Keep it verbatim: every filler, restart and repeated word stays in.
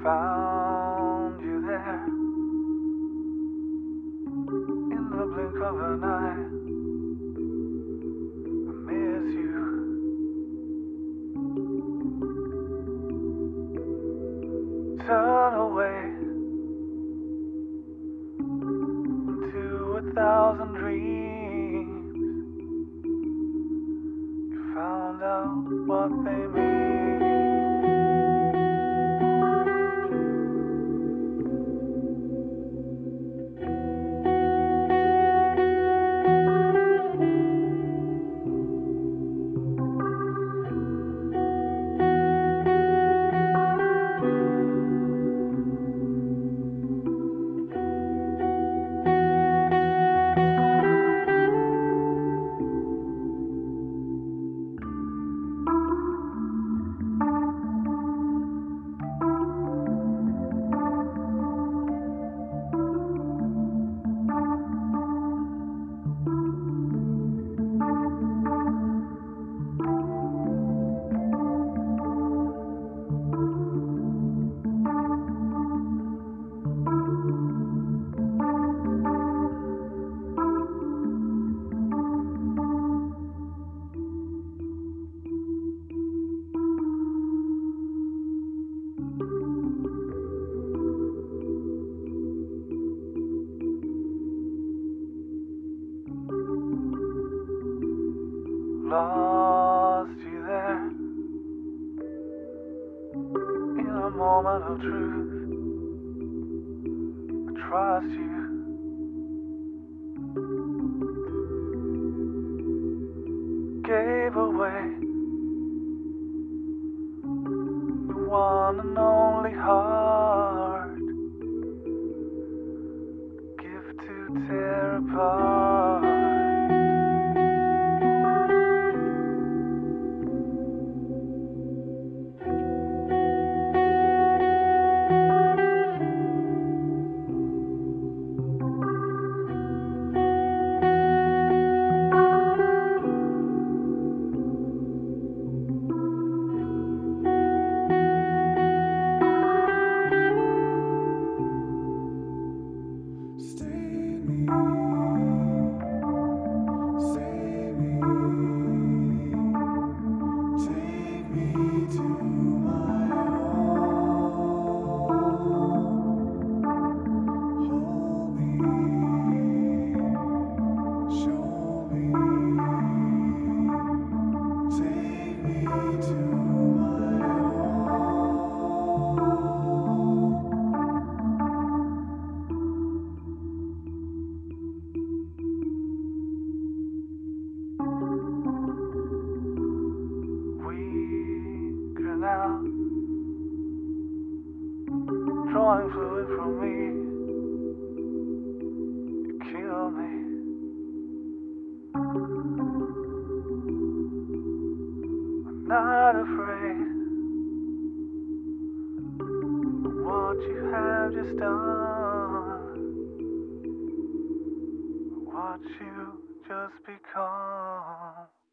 Found you there in the blink of an eye. I miss you. Turn away into a thousand dreams. You found out what they mean. Lost you there in a moment of truth. I trust you. Gave away the one and only heart. Gift to tear apart. Now, drawing fluid from me, you kill me. I'm not afraid of what you have just done, what you just become.